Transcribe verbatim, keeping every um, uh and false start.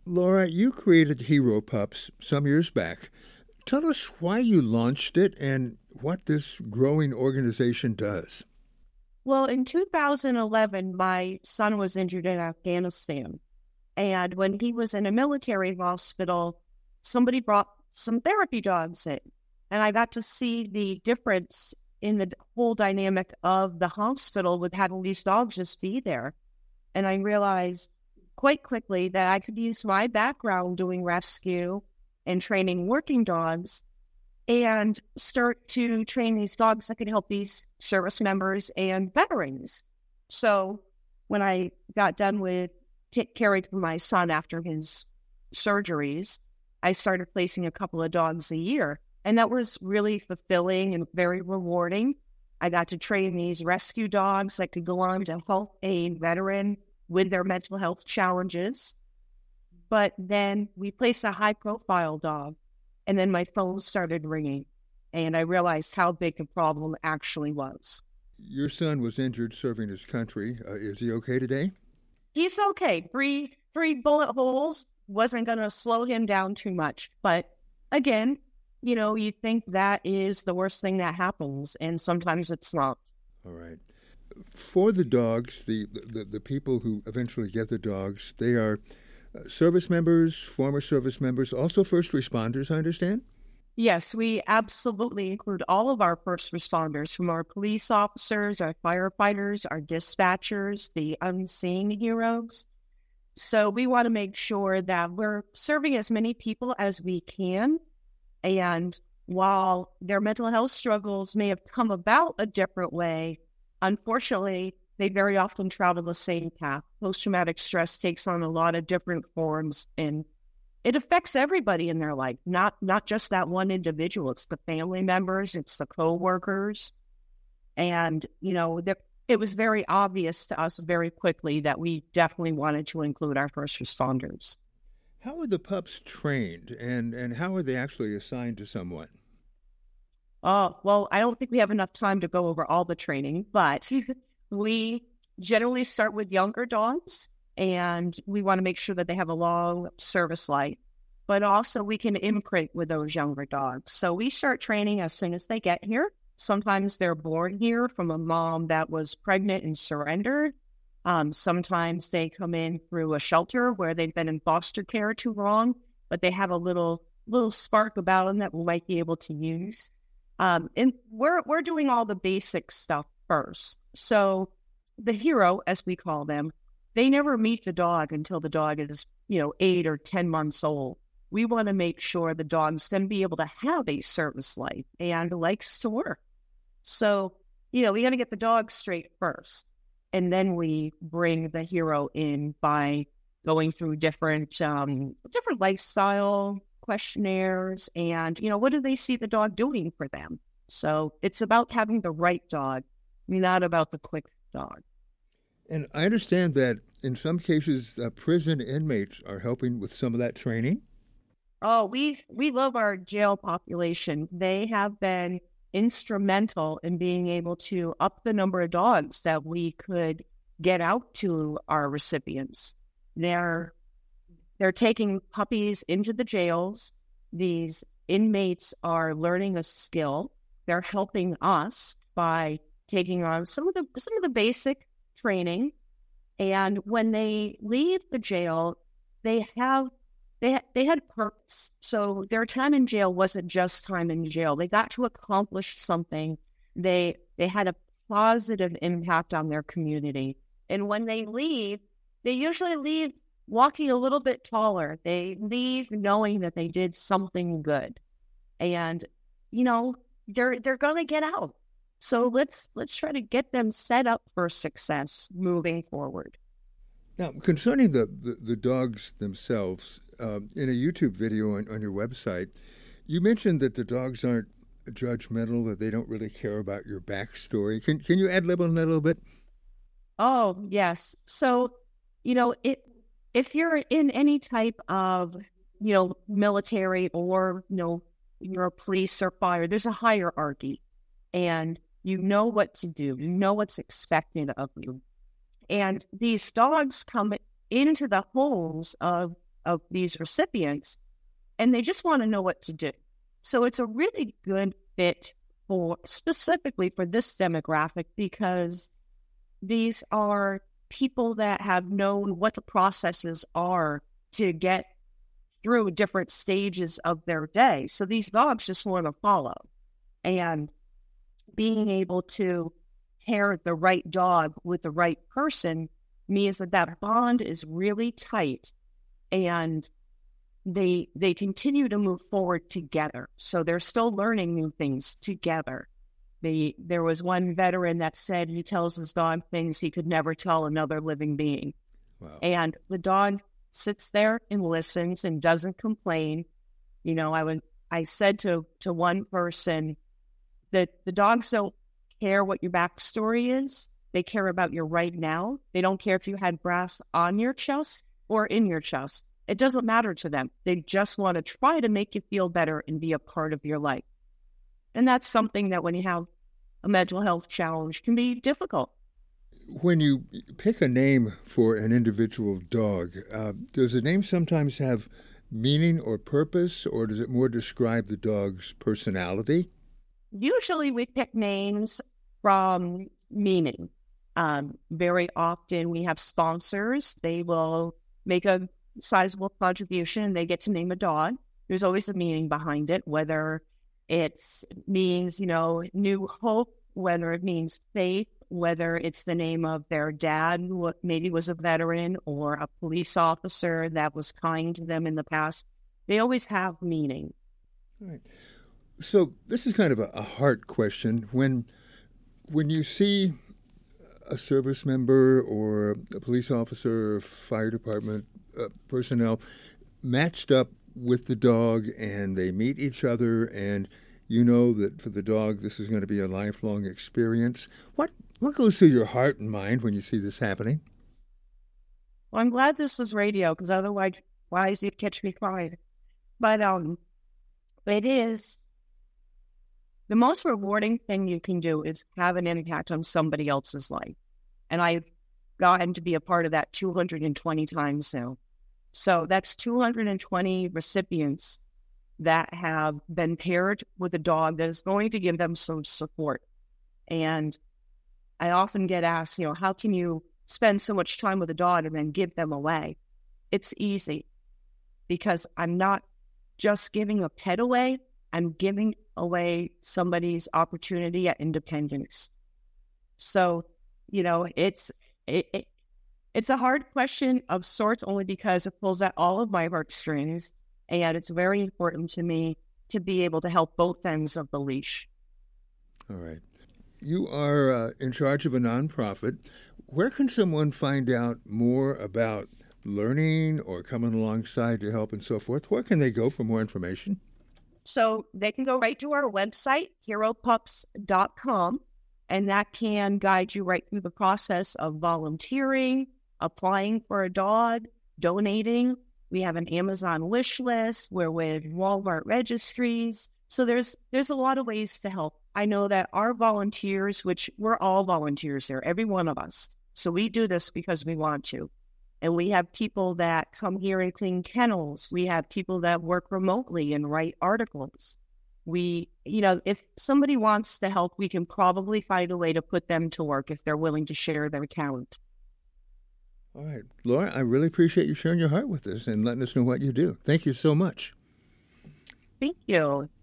Laura, you created Hero Pups some years back. Tell us why you launched it and what this growing organization does. Well, in two thousand eleven, my son was injured in Afghanistan. And when he was in a military hospital, somebody brought some therapy dogs in. And I got to see the difference in the whole dynamic of the hospital with having these dogs just be there. And I realized quite quickly that I could use my background doing rescue and training working dogs and start to train these dogs that could help these service members and veterans. So when I got done with t- caring for my son after his surgeries, I started placing a couple of dogs a year. And that was really fulfilling and very rewarding. I got to train these rescue dogs that could go on to help a veteran with their mental health challenges. But then we placed a high-profile dog, and then my phone started ringing, and I realized how big the problem actually was. Your son was injured serving his country. Uh, is he okay today? He's okay. Three three bullet holes wasn't going to slow him down too much. But again, you know, you think that is the worst thing that happens, and sometimes it's not. All right. For the dogs, the, the, the people who eventually get the dogs, they are uh, service members, former service members, also first responders, I understand? Yes, we absolutely include all of our first responders, from our police officers, our firefighters, our dispatchers, the unseen heroes. So we want to make sure that we're serving as many people as we can. And while their mental health struggles may have come about a different way, unfortunately, they very often travel the same path. Post-traumatic stress takes on a lot of different forms, and it affects everybody in their life, not not just that one individual. It's the family members, it's the coworkers. And, you know, the, it was very obvious to us very quickly that we definitely wanted to include our first responders. How are the pups trained, and, and how are they actually assigned to someone? Oh, well, I don't think we have enough time to go over all the training, but we generally start with younger dogs, and we want to make sure that they have a long service life, but also we can imprint with those younger dogs. So we start training as soon as they get here. Sometimes they're born here from a mom that was pregnant and surrendered. Um, sometimes they come in through a shelter where they've been in foster care too long, but they have a little little spark about them that we might be able to use. Um, and we're we're doing all the basic stuff first. So the hero, as we call them, they never meet the dog until the dog is, you know, eight or ten months old. We want to make sure the dog's going to be able to have a service life and likes to work. So, you know, we got to get the dog straight first. And then we bring the hero in by going through different um, different lifestyle questionnaires and, you know, what do they see the dog doing for them? So it's about having the right dog, not about the quick dog. And I understand that in some cases, uh, prison inmates are helping with some of that training. Oh, we we love our jail population. They have been instrumental in being able to up the number of dogs that we could get out to our recipients. They're they're taking puppies into the jails. These inmates are learning a skill. They're helping us by taking on some of the some of the basic training. And when they leave the jail, they have They, they had purpose. So their time in jail wasn't just time in jail. They got to accomplish something. They they had a positive impact on their community. And when they leave, they usually leave walking a little bit taller. They leave knowing that they did something good. And, you know, they're they're gonna get out. So let's let's try to get them set up for success moving forward. Now, concerning the, the, the dogs themselves, um, in a YouTube video on, on your website, you mentioned that the dogs aren't judgmental, that they don't really care about your backstory. Can can you ad-lib on that a little bit? Oh, yes. So, you know, it, if you're in any type of, you know, military or, you know, you're a police or fire, there's a hierarchy and you know what to do. You know what's expected of you. And these dogs come into the homes of of these recipients, and they just want to know what to do. So it's a really good fit for specifically for this demographic, because these are people that have known what the processes are to get through different stages of their day. So these dogs just want to follow. And being able to pair the right dog with the right person means that that bond is really tight, and they they continue to move forward together. So they're still learning new things together. The, there was one veteran that said he tells his dog things he could never tell another living being. Wow. And the dog sits there and listens and doesn't complain. You know, I would I said to, to one person that the dogs don't care what your backstory is. They care about your right now. They don't care if you had brass on your chest or in your chest. It doesn't matter to them. They just want to try to make you feel better and be a part of your life. And that's something that when you have a mental health challenge can be difficult. When you pick a name for an individual dog, uh, does the name sometimes have meaning or purpose, or does it more describe the dog's personality? Usually we pick names from meaning. Um, very often we have sponsors. They will make a sizable contribution. They get to name a dog. There's always a meaning behind it, whether it means, you know, new hope, whether it means faith, whether it's the name of their dad, who maybe was a veteran, or a police officer that was kind to them in the past. They always have meaning. All right. So this is kind of a, a hard question. When when you see a service member or a police officer or fire department uh, personnel matched up with the dog, and they meet each other, and you know that for the dog this is going to be a lifelong experience, what what goes through your heart and mind when you see this happening? Well, I'm glad this was radio, because otherwise, why is it catch me quiet? But um, it is the most rewarding thing you can do is have an impact on somebody else's life, and I've gotten to be a part of that two hundred twenty times now. So that's two hundred twenty recipients that have been paired with a dog that is going to give them some support. And I often get asked, you know, how can you spend so much time with a dog and then give them away? It's easy, because I'm not just giving a pet away, I'm giving away somebody's opportunity at independence. So, you know, it's it, it It's a hard question of sorts, only because it pulls at all of my heartstrings, and it's very important to me to be able to help both ends of the leash. All right. You are uh, in charge of a nonprofit. Where can someone find out more about learning or coming alongside to help and so forth? Where can they go for more information? So they can go right to our website, hero pups dot com, and that can guide you right through the process of volunteering, applying for a dog, donating. We have an Amazon wish list. We're with Walmart registries. So there's there's a lot of ways to help. I know that our volunteers, which we're all volunteers here, every one of us. So we do this because we want to. And we have people that come here and clean kennels. We have people that work remotely and write articles. We, you know, if somebody wants to help, we can probably find a way to put them to work if they're willing to share their talent. All right. Laura, I really appreciate you sharing your heart with us and letting us know what you do. Thank you so much. Thank you.